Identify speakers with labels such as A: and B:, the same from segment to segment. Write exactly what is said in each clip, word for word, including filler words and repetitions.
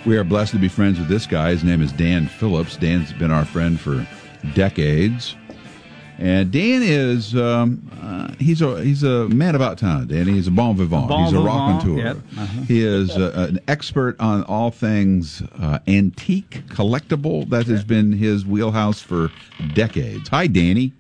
A: We are blessed to be friends with this guy. His name is Dan Phillips. Dan's been our friend for decades. And Dan is, um, uh, he's a he's a man about town, Dan. He's a bon vivant.
B: Bon
A: he's a
B: vivant,
A: raconteur.
B: yep. Uh-huh.
A: He is uh, an expert on all things uh, antique, collectible. That has been his wheelhouse for decades. Hi, Danny.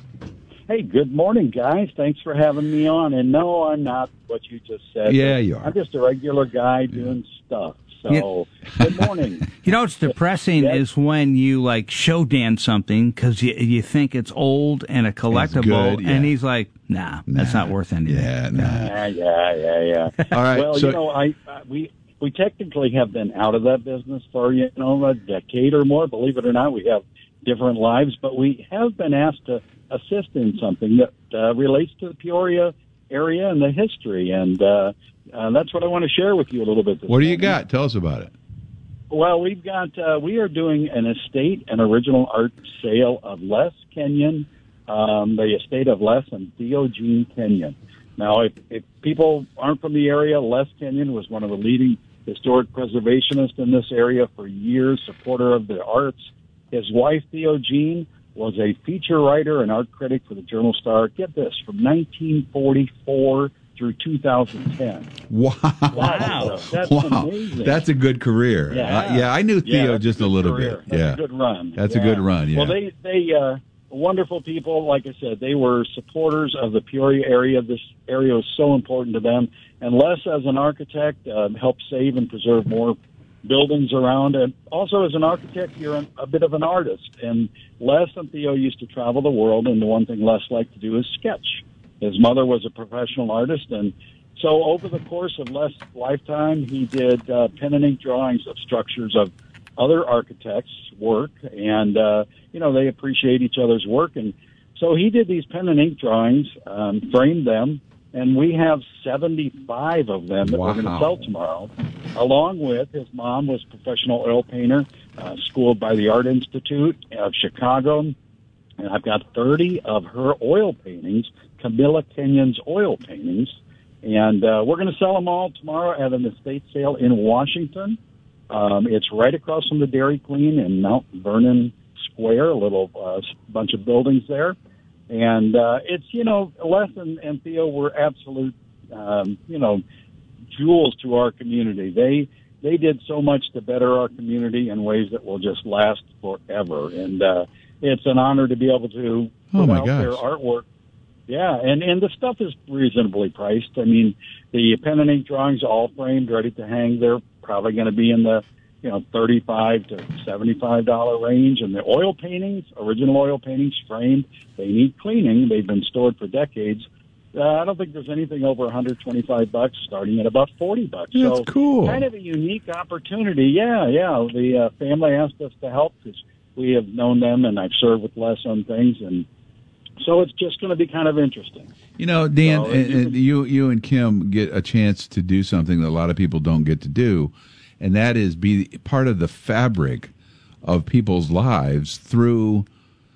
C: Hey, good morning, guys. Thanks for having me on. And no, I'm not what you just said.
A: Yeah, you are.
C: I'm just a regular guy doing stuff. So, good morning.
B: You know what's depressing
C: Yes.
B: is when you like show Dan something because you you think it's old and a collectible,
A: good, yeah.
B: and he's like, "Nah, that's
A: Nah.
B: not worth anything."
A: Yeah, nah.
C: Yeah, yeah, yeah, yeah.
A: All right.
C: Well,
A: so,
C: you know, I, I we we technically have been out of that business for you know a decade or more. Believe it or not, we have different lives, but we have been asked to assist in something that uh, relates to the Peoria area and the history, and uh, uh, that's what I want to share with you a little bit. This
A: what do you
C: morning.
A: got? Tell us about it.
C: Well, we've got uh, we are doing an estate and original art sale of Les Kenyon, um, the estate of Les and Theo Jean Kenyon. Now, if, if people aren't from the area, Les Kenyon was one of the leading historic preservationists in this area for years, supporter of the arts. His wife, Theo Jean, was a feature writer and art critic for the Journal Star. Get this, from nineteen forty-four through two thousand ten.
A: Wow.
B: Wow.
C: That's
A: wow.
C: amazing.
A: That's a good career.
C: Yeah.
A: Uh, yeah, I knew
C: Yeah,
A: Theo
C: that's
A: just a
C: good
A: little
C: career.
A: bit.
C: That's
A: Yeah.
C: a good run.
A: That's
C: Yeah.
A: a good run, yeah.
C: Well, they, they, uh, wonderful people. Like I said, they were supporters of the Peoria area. This area was so important to them. And Les, as an architect, uh, helped save and preserve more buildings around. And also as an architect, you're an, a bit of an artist. And Les and Theo used to travel the world, and the one thing Les liked to do is sketch. His mother was a professional artist, and so over the course of Les' lifetime, he did uh, pen and ink drawings of structures of other architects' work, and, uh, you know, they appreciate each other's work. And so he did these pen and ink drawings, um, framed them, and we have seventy-five of them that
A: Wow.
C: we're going to sell tomorrow, along with his mom was a professional oil painter, uh, schooled by the Art Institute of Chicago, and I've got thirty of her oil paintings, Camilla Kenyon's oil paintings, and uh, we're going to sell them all tomorrow at an estate sale in Washington. Um, it's right across from the Dairy Queen in Mount Vernon Square, a little uh, bunch of buildings there. And uh, it's, you know, Les and, and Theo were absolute, um, you know, jewels to our community. They they did so much to better our community in ways that will just last forever. And uh, it's an honor to be able to
A: Oh,
C: put
A: my
C: out
A: gosh.
C: their artwork. Yeah, and, and the stuff is reasonably priced. I mean, the pen and ink drawings all framed, ready to hang. They're probably going to be in the, you know, thirty-five to seventy-five dollar range. And the oil paintings, original oil paintings framed, they need cleaning. They've been stored for decades. Uh, I don't think there's anything over one hundred twenty-five bucks, starting at about forty bucks.
A: That's
C: so
A: cool.
C: Kind of a unique opportunity. Yeah, yeah. The uh, family asked us to help because we have known them, and I've served with Les on things, and so it's just going to be kind of interesting.
A: You know, Dan,
C: So,
A: and,
C: you
A: and you you and Kim get a chance to do something that a lot of people don't get to do, and that is be part of the fabric of people's lives through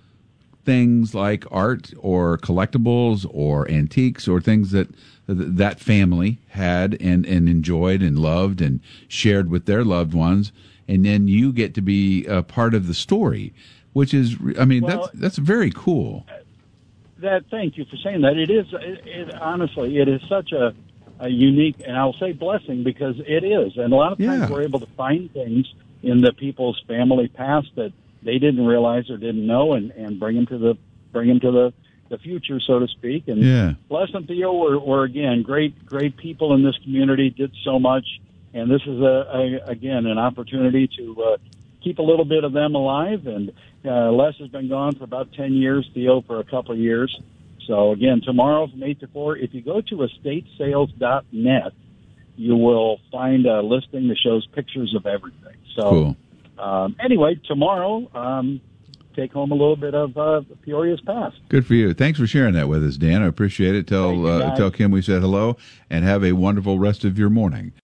A: things like art or collectibles or antiques or things that that family had and, and enjoyed and loved and shared with their loved ones, and then you get to be a part of the story, which is, I mean,
C: Well,
A: that's that's very cool.
C: That thank you for saying that. It is it, it honestly it is such a, a unique, and I'll say blessing, because it is. And a lot of times
A: Yeah.
C: we're able to find things in the people's family past that they didn't realize or didn't know, and, and bring them to the bring them to the, the future, so to speak. And
A: Yeah.
C: Les and Theo were, were again great great people in this community. Did so much, and this is a, a again an opportunity to uh, keep a little bit of them alive. And uh, Les has been gone for about ten years, Theo for a couple of years. So, again, tomorrow from eight to four, if you go to estate sales dot net, you will find a listing that shows pictures of everything. So,
A: Cool.
C: um, anyway, tomorrow, um, take home a little bit of uh, Peoria's past.
A: Good for you. Thanks for sharing that with us, Dan. I appreciate it.
C: Thank
A: Tell
C: you,
A: uh,
C: guys.
A: tell Kim we said hello, and have a wonderful rest of your morning.